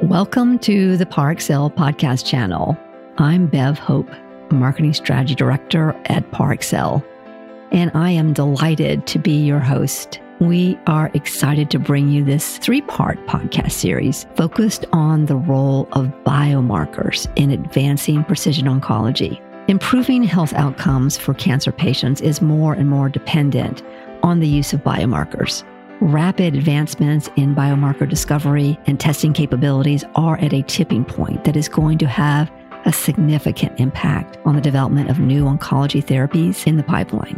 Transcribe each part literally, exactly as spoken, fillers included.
Welcome to the Parexel podcast channel. I'm Bev Hope, Marketing Strategy Director at Parexel, and I am delighted to be your host. We are excited to bring you this three-part podcast series focused on the role of biomarkers in advancing precision oncology. Improving health outcomes for cancer patients is more and more dependent on the use of biomarkers. Rapid advancements in biomarker discovery and testing capabilities are at a tipping point that is going to have a significant impact on the development of new oncology therapies in the pipeline.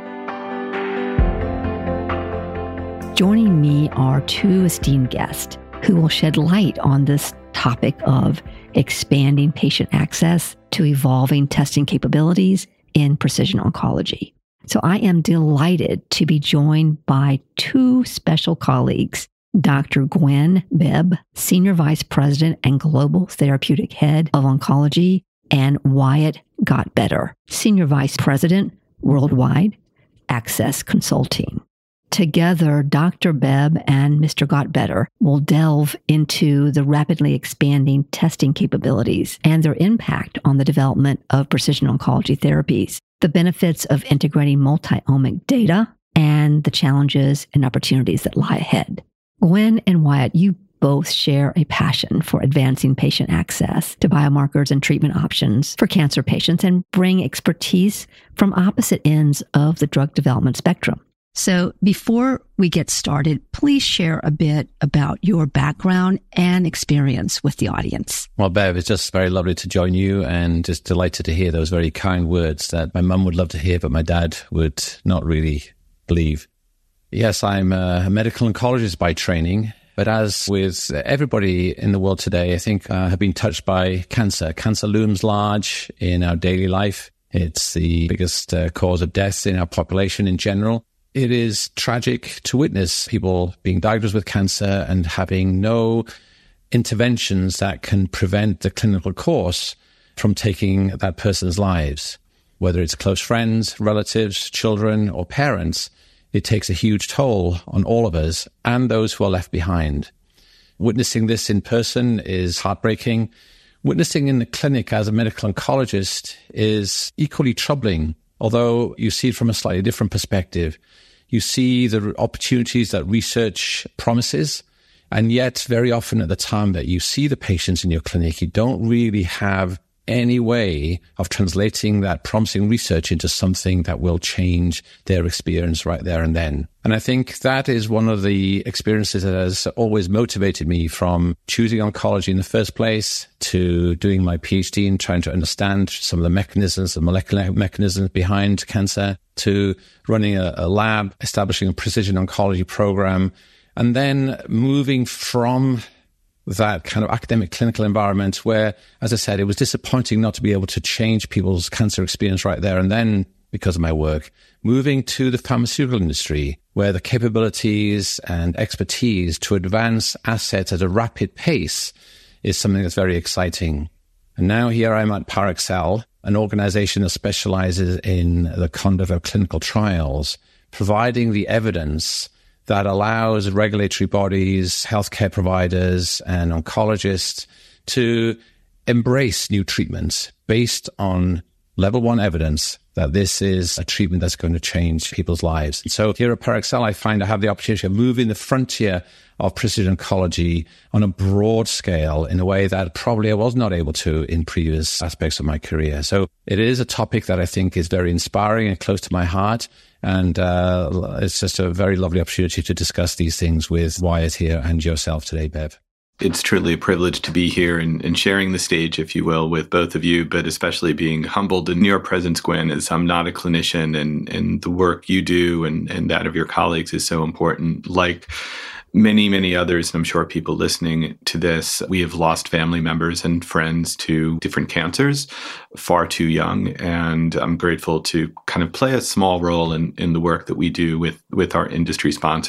Joining me are two esteemed guests who will shed light on this topic of expanding patient access to evolving testing capabilities in precision oncology. So I am delighted to be joined by two special colleagues, Doctor Gwen Bibb, Senior Vice President and Global Therapeutic Head of Oncology, and Wyatt Gottbetter, Senior Vice President, Worldwide Access Consulting. Together, Doctor Bibb and Mister Gottbetter will delve into the rapidly expanding testing capabilities and their impact on the development of precision oncology therapies, the benefits of integrating multi-omic data, and the challenges and opportunities that lie ahead. Gwen and Wyatt, you both share a passion for advancing patient access to biomarkers and treatment options for cancer patients and bring expertise from opposite ends of the drug development spectrum. So before we get started, please share a bit about your background and experience with the audience. Well, Bev, it's just very lovely to join you and just delighted to hear those very kind words that my mum would love to hear, but my dad would not really believe. Yes, I'm a medical oncologist by training, but as with everybody in the world today, I think I uh, have been touched by cancer. Cancer looms large in our daily life. It's the biggest uh, cause of death in our population in general. It is tragic to witness people being diagnosed with cancer and having no interventions that can prevent the clinical course from taking that person's lives. Whether it's close friends, relatives, children, or parents, it takes a huge toll on all of us and those who are left behind. Witnessing this in person is heartbreaking. Witnessing in the clinic as a medical oncologist is equally troubling, although you see it from a slightly different perspective. You see the opportunities that research promises, and yet very often at the time that you see the patients in your clinic, you don't really have any way of translating that promising research into something that will change their experience right there and then. And I think that is one of the experiences that has always motivated me from choosing oncology in the first place to doing my PhD and trying to understand some of the mechanisms, the molecular mechanisms behind cancer, to running a, a lab, establishing a precision oncology program, and then moving from that kind of academic clinical environment where, as I said, it was disappointing not to be able to change people's cancer experience right there and then because of my work, moving to the pharmaceutical industry where the capabilities and expertise to advance assets at a rapid pace is something that's very exciting. And now here I'm at Parexel, an organization that specializes in the conduct of clinical trials, providing the evidence that allows regulatory bodies, healthcare providers, and oncologists to embrace new treatments based on level one evidence that this is a treatment that's going to change people's lives. So here at Parexel, I find I have the opportunity of moving the frontier of precision oncology on a broad scale in a way that probably I was not able to in previous aspects of my career. So it is a topic that I think is very inspiring and close to my heart. And uh, it's just a very lovely opportunity to discuss these things with Wyatt here and yourself today, Bev. It's truly a privilege to be here and, and sharing the stage, if you will, with both of you, but especially being humbled in your presence, Gwen, as I'm not a clinician, and, and the work you do and, and that of your colleagues is so important. Like many, many others, and I'm sure people listening to this, we have lost family members and friends to different cancers far too young. And I'm grateful to kind of play a small role in, in the work that we do with, with our industry sponsors.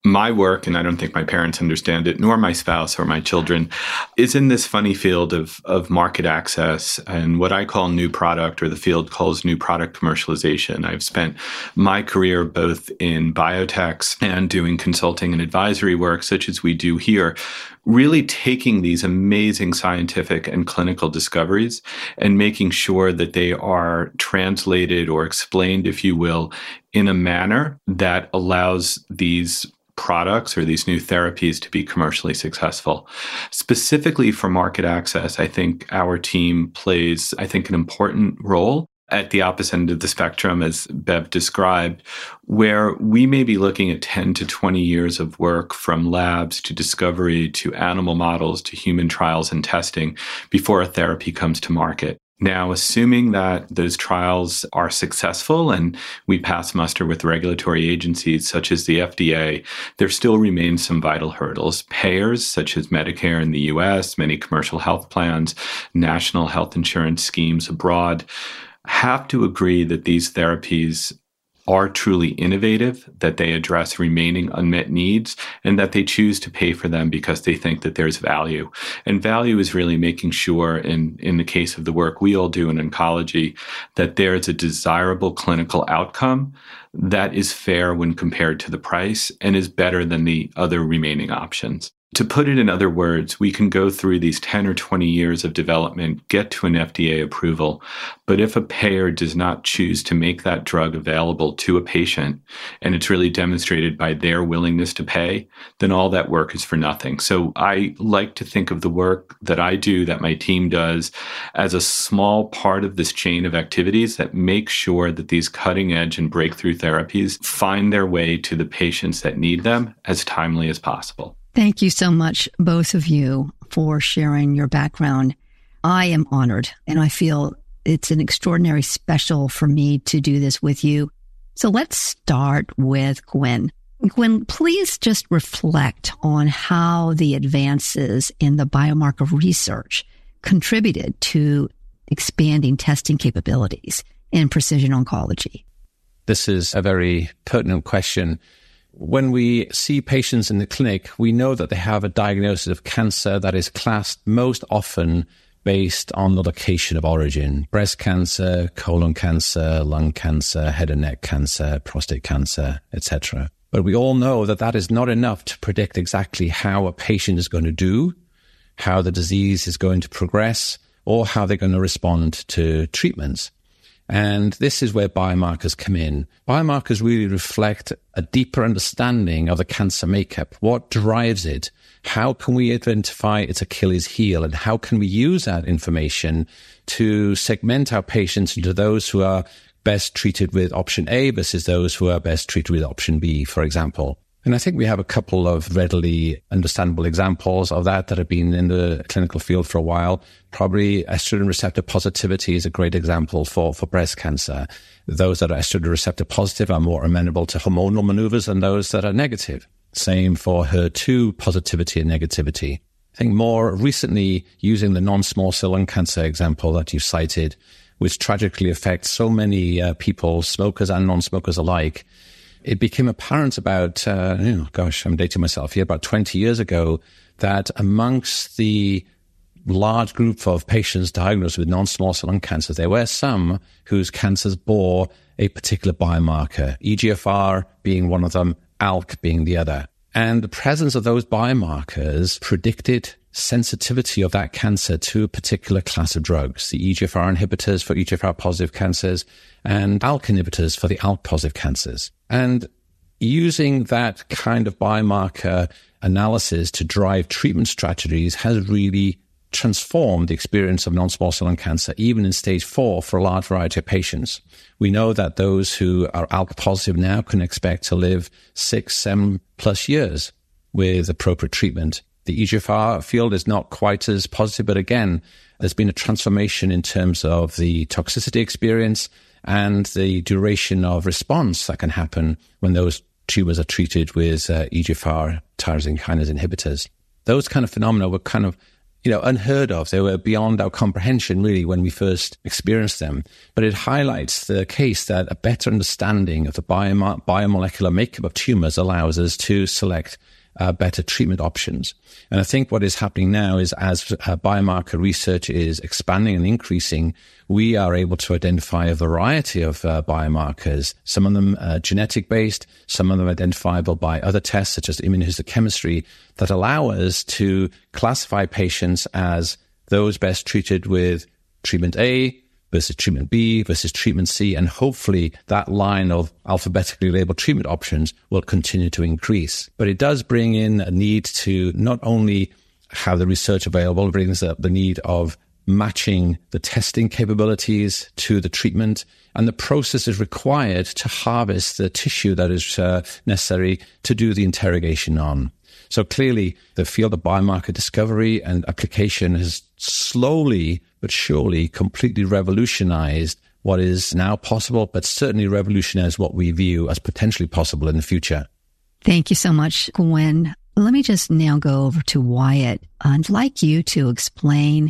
My work, and I don't think my parents understand it, nor my spouse or my children, is in this funny field of, of market access and what I call new product, or the field calls new product commercialization. I've spent my career both in biotechs and doing consulting and advisory work, such as we do here, really taking these amazing scientific and clinical discoveries and making sure that they are translated or explained, if you will, in a manner that allows these products or these new therapies to be commercially successful. Specifically for market access, I think our team plays, I think, an important role at the opposite end of the spectrum, as Bev described, where we may be looking at ten to twenty years of work from labs to discovery to animal models to human trials and testing before a therapy comes to market. Now, assuming that those trials are successful and we pass muster with regulatory agencies such as the F D A, there still remain some vital hurdles. Payers such as Medicare in the U S, many commercial health plans, national health insurance schemes abroad, have to agree that these therapies are truly innovative, that they address remaining unmet needs, and that they choose to pay for them because they think that there's value. And value is really making sure, in, in the case of the work we all do in oncology, that there is a desirable clinical outcome that is fair when compared to the price and is better than the other remaining options. To put it in other words, we can go through these ten or twenty years of development, get to an F D A approval, but if a payer does not choose to make that drug available to a patient, and it's really demonstrated by their willingness to pay, then all that work is for nothing. So I like to think of the work that I do, that my team does, as a small part of this chain of activities that make sure that these cutting edge and breakthrough therapies find their way to the patients that need them as timely as possible. Thank you so much, both of you, for sharing your background. I am honored, and I feel it's an extraordinary special for me to do this with you. So let's start with Gwen. Gwen, please just reflect on how the advances in the biomarker research contributed to expanding testing capabilities in precision oncology. This is a very pertinent question. When we see patients in the clinic, we know that they have a diagnosis of cancer that is classed most often based on the location of origin: breast cancer, colon cancer, lung cancer, head and neck cancer, prostate cancer, et cetera. But we all know that that is not enough to predict exactly how a patient is going to do, how the disease is going to progress, or how they're going to respond to treatments. And this is where biomarkers come in. Biomarkers really reflect a deeper understanding of the cancer makeup. What drives it? How can we identify its Achilles heel? And how can we use that information to segment our patients into those who are best treated with option A versus those who are best treated with option B, for example? And I think we have a couple of readily understandable examples of that that have been in the clinical field for a while. Probably estrogen receptor positivity is a great example for, for breast cancer. Those that are estrogen receptor positive are more amenable to hormonal maneuvers than those that are negative. Same for H E R two positivity and negativity. I think more recently, using the non-small cell lung cancer example that you cited, which tragically affects so many uh, people, smokers and non-smokers alike, it became apparent about, uh, you know, gosh, I'm dating myself here, about twenty years ago, that amongst the large group of patients diagnosed with non-small cell lung cancer, there were some whose cancers bore a particular biomarker, E G F R being one of them, A L K being the other. And the presence of those biomarkers predicted sensitivity of that cancer to a particular class of drugs, the E G F R inhibitors for E G F R positive cancers and A L K inhibitors for the A L K positive cancers. And using that kind of biomarker analysis to drive treatment strategies has really transformed the experience of non-small cell lung cancer, even in stage four, for a large variety of patients. We know that those who are A L K positive now can expect to live six, seven plus years with appropriate treatment. The E G F R field is not quite as positive, but again, there's been a transformation in terms of the toxicity experience and the duration of response that can happen when those tumors are treated with uh, E G F R tyrosine kinase inhibitors. Those kind of phenomena were kind of you know, unheard of. They were beyond our comprehension, really, when we first experienced them. But it highlights the case that a better understanding of the biom- biomolecular makeup of tumors allows us to select uh, better treatment options. And I think what is happening now is as uh, biomarker research is expanding and increasing, we are able to identify a variety of uh, biomarkers, some of them uh, genetic-based, some of them identifiable by other tests such as immunohistochemistry, that allow us to classify patients as those best treated with treatment A versus treatment B versus treatment C, and hopefully that line of alphabetically labeled treatment options will continue to increase. But it does bring in a need to not only have the research available, it brings up the need of matching the testing capabilities to the treatment and the processes required to harvest the tissue that is uh, necessary to do the interrogation on. So clearly, the field of biomarker discovery and application has slowly but surely completely revolutionized what is now possible, but certainly revolutionized what we view as potentially possible in the future. Thank you so much, Gwen. Let me just now go over to Wyatt. I'd like you to explain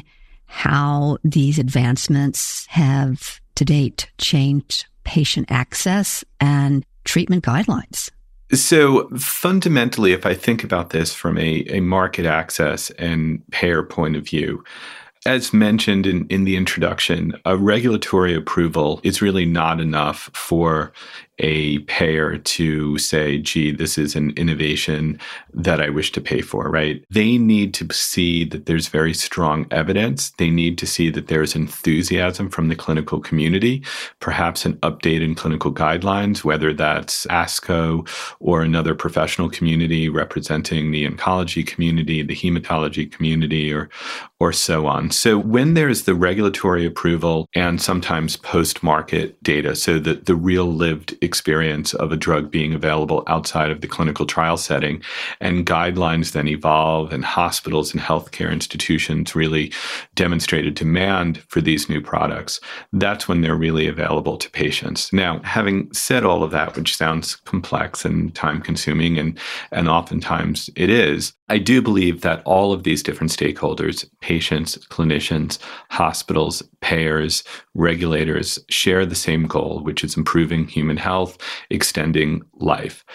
how these advancements have to date changed patient access and treatment guidelines. So fundamentally, if I think about this from a, a market access and payer point of view, as mentioned in, in the introduction, a regulatory approval is really not enough for a payer to say, gee, this is an innovation that I wish to pay for, right? They need to see that there's very strong evidence. They need to see that there's enthusiasm from the clinical community, perhaps an update in clinical guidelines, whether that's ASCO or another professional community representing the oncology community, the hematology community, or, or so on. So when there's the regulatory approval and sometimes post-market data, so that the real lived experience of a drug being available outside of the clinical trial setting, and guidelines then evolve, and hospitals and healthcare institutions really demonstrated demand for these new products, that's when they're really available to patients. Now, having said all of that, which sounds complex and time-consuming, and, and oftentimes it is, I do believe that all of these different stakeholders, patients, clinicians, hospitals, payers, regulators, share the same goal, which is improving human health, extending life.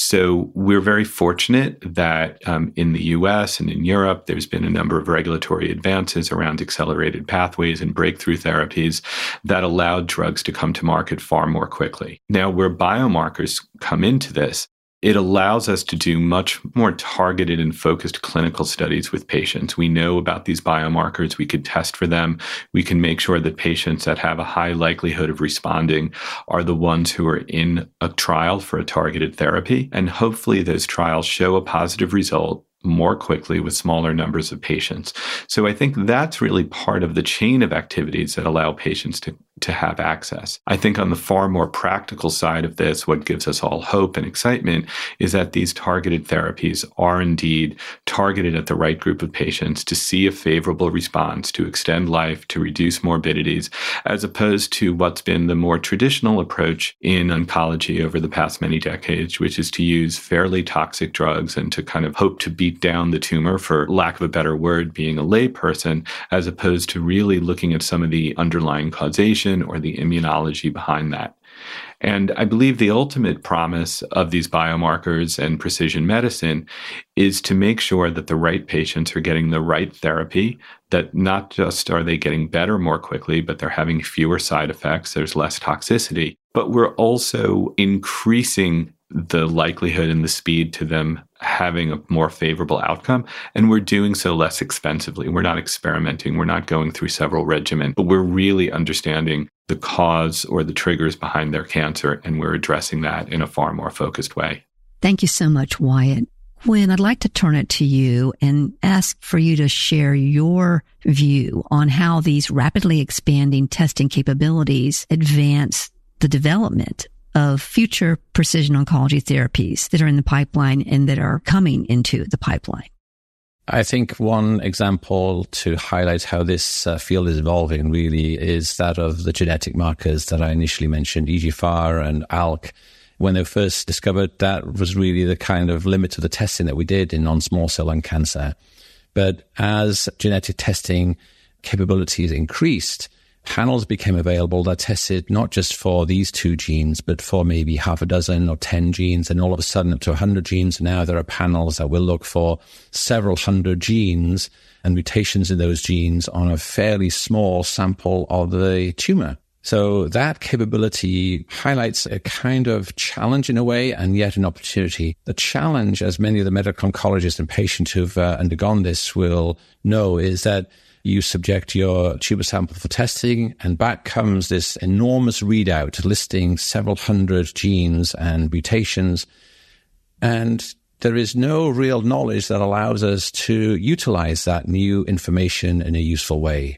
So we're very fortunate that um, in the U S and in Europe, there's been a number of regulatory advances around accelerated pathways and breakthrough therapies that allowed drugs to come to market far more quickly. Now, where biomarkers come into this, it allows us to do much more targeted and focused clinical studies with patients. We know about these biomarkers. We could test for them. We can make sure that patients that have a high likelihood of responding are the ones who are in a trial for a targeted therapy. And hopefully those trials show a positive result more quickly with smaller numbers of patients. So I think that's really part of the chain of activities that allow patients to, to have access. I think on the far more practical side of this, what gives us all hope and excitement is that these targeted therapies are indeed targeted at the right group of patients to see a favorable response, to extend life, to reduce morbidities, as opposed to what's been the more traditional approach in oncology over the past many decades, which is to use fairly toxic drugs and to kind of hope to beat down the tumor, for lack of a better word, being a layperson, as opposed to really looking at some of the underlying causation or the immunology behind that. And I believe the ultimate promise of these biomarkers and precision medicine is to make sure that the right patients are getting the right therapy, that not just are they getting better more quickly, but they're having fewer side effects, there's less toxicity, but we're also increasing the likelihood and the speed to them having a more favorable outcome. And we're doing so less expensively. We're not experimenting. We're not going through several regimens, but we're really understanding the cause or the triggers behind their cancer. And we're addressing that in a far more focused way. Thank you so much, Wyatt. Gwen, I'd like to turn it to you and ask for you to share your view on how these rapidly expanding testing capabilities advance the development of future precision oncology therapies that are in the pipeline and that are coming into the pipeline. I think one example to highlight how this uh, field is evolving really is that of the genetic markers that I initially mentioned, E G F R and A L K. When they were first discovered, that was really the kind of limit to the testing that we did in non-small cell lung cancer. But as genetic testing capabilities increased, panels became available that tested not just for these two genes, but for maybe half a dozen or ten genes, and all of a sudden up to one hundred genes. Now there are panels that will look for several hundred genes and mutations in those genes on a fairly small sample of the tumor. So that capability highlights a kind of challenge in a way, and yet an opportunity. The challenge, as many of the medical oncologists and patients who've uh, undergone this will know, is that you subject your tumor sample for testing, and back comes this enormous readout listing several hundred genes and mutations. And there is no real knowledge that allows us to utilize that new information in a useful way.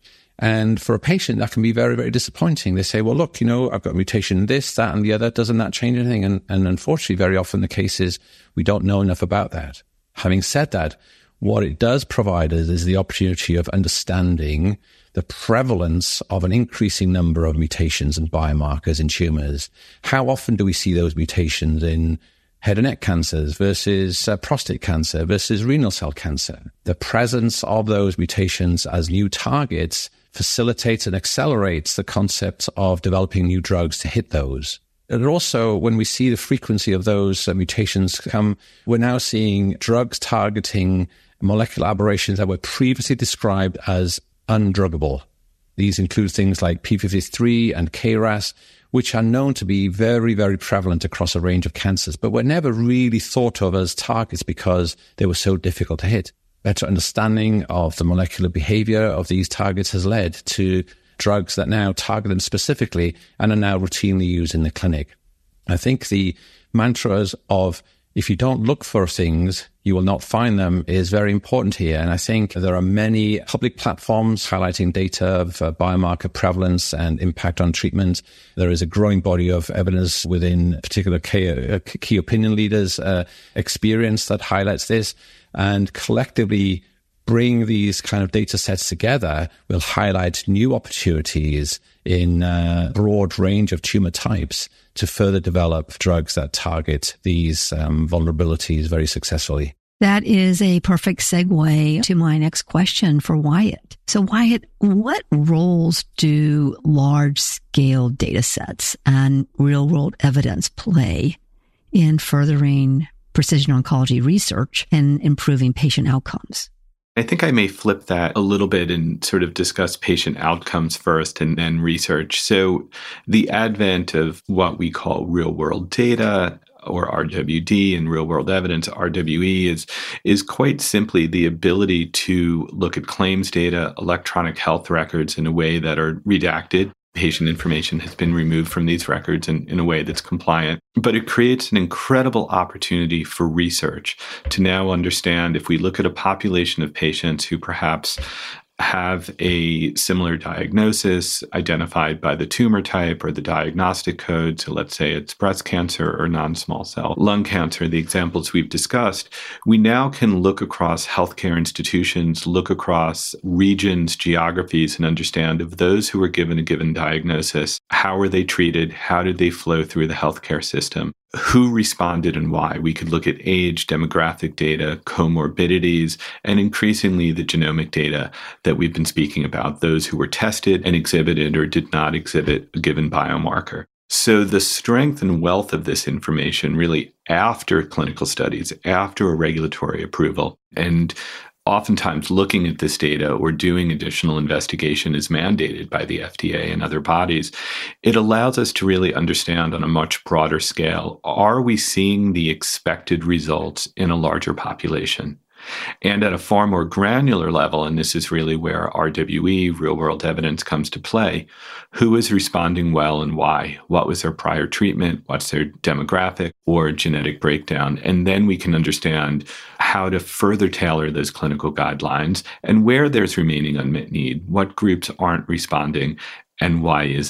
And for a patient, that can be very, very disappointing. They say, well, look, you know, I've got a mutation in this, that, and the other. Doesn't that change anything? And, and unfortunately, very often the case is we don't know enough about that. Having said that, what it does provide us is the opportunity of understanding the prevalence of an increasing number of mutations and biomarkers in tumors. How often do we see those mutations in head and neck cancers versus uh, prostate cancer versus renal cell cancer? The presence of those mutations as new targets facilitates and accelerates the concept of developing new drugs to hit those. And also, when we see the frequency of those uh, mutations come, we're now seeing drugs targeting molecular aberrations that were previously described as undruggable. These include things like P fifty-three and K R A S, which are known to be very, very prevalent across a range of cancers, but were never really thought of as targets because they were so difficult to hit. Better understanding of the molecular behavior of these targets has led to drugs that now target them specifically and are now routinely used in the clinic. I think the mantras of if you don't look for things, you will not find them is very important here. And I think there are many public platforms highlighting data of uh, biomarker prevalence and impact on treatment. There is a growing body of evidence within particular key, uh, key opinion leaders' uh, experience that highlights this. And collectively bring these kind of data sets together will highlight new opportunities in a broad range of tumor types to further develop drugs that target these um, vulnerabilities very successfully. That is a perfect segue to my next question for Wyatt. So Wyatt, what roles do large-scale data sets and real-world evidence play in furthering precision oncology research and improving patient outcomes? I think I may flip that a little bit and sort of discuss patient outcomes first and then research. So the advent of what we call real-world data, or R W D, and real-world evidence, R W E, is, is quite simply the ability to look at claims data, electronic health records in a way that are redacted. Patient information has been removed from these records in, in a way that's compliant. But it creates an incredible opportunity for research to now understand, if we look at a population of patients who perhaps have a similar diagnosis identified by the tumor type or the diagnostic code, so let's say it's breast cancer or non-small cell lung cancer, the examples we've discussed, we now can look across healthcare institutions, look across regions, geographies, and understand of those who were given a given diagnosis, how were they treated, how did they flow through the healthcare system, who responded and why. We could look at age, demographic data, comorbidities, and increasingly the genomic data that we've been speaking about, those who were tested and exhibited or did not exhibit a given biomarker. So the strength and wealth of this information really after clinical studies, after a regulatory approval, and oftentimes looking at this data or doing additional investigation is mandated by the F D A and other bodies. It allows us to really understand on a much broader scale, are we seeing the expected results in a larger population? And at a far more granular level, and this is really where R W E, real-world evidence, comes to play, who is responding well and why? What was their prior treatment? What's their demographic or genetic breakdown? And then we can understand how to further tailor those clinical guidelines and where there's remaining unmet need, what groups aren't responding, and why is that?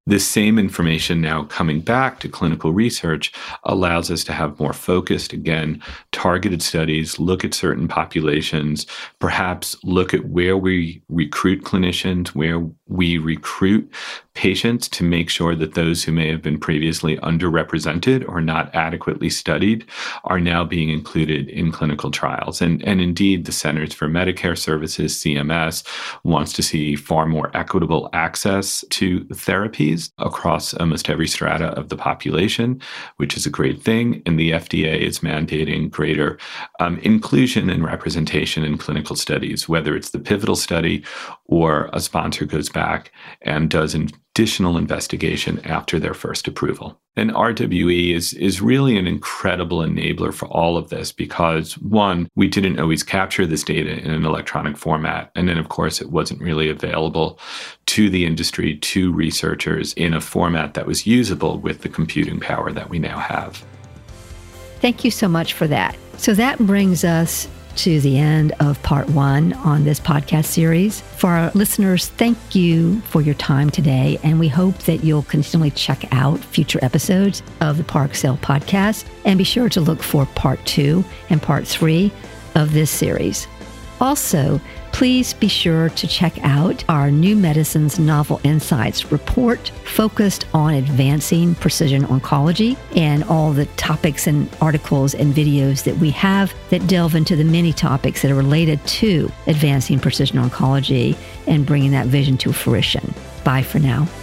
This same information now coming back to clinical research allows us to have more focused, again, targeted studies, look at certain populations, perhaps look at where we recruit clinicians, where we recruit patients to make sure that those who may have been previously underrepresented or not adequately studied are now being included in clinical trials. And, and indeed, the Centers for Medicare Services, C M S, wants to see far more equitable access to therapies across almost every strata of the population, which is a great thing. And the F D A is mandating greater um, inclusion and representation in clinical studies, whether it's the pivotal study or a sponsor goes back and does an additional investigation after their first approval. And R W E is, is really an incredible enabler for all of this because, one, we didn't always capture this data in an electronic format. And then, of course, it wasn't really available to the industry, to researchers in a format that was usable with the computing power that we now have. Thank you so much for that. So that brings us to the end of part one on this podcast series. For our listeners, thank you for your time today, and we hope that you'll continually check out future episodes of the Parexel podcast, and be sure to look for part two and part three of this series. Also, please be sure to check out our New Medicine's Novel Insights report focused on advancing precision oncology and all the topics and articles and videos that we have that delve into the many topics that are related to advancing precision oncology and bringing that vision to fruition. Bye for now.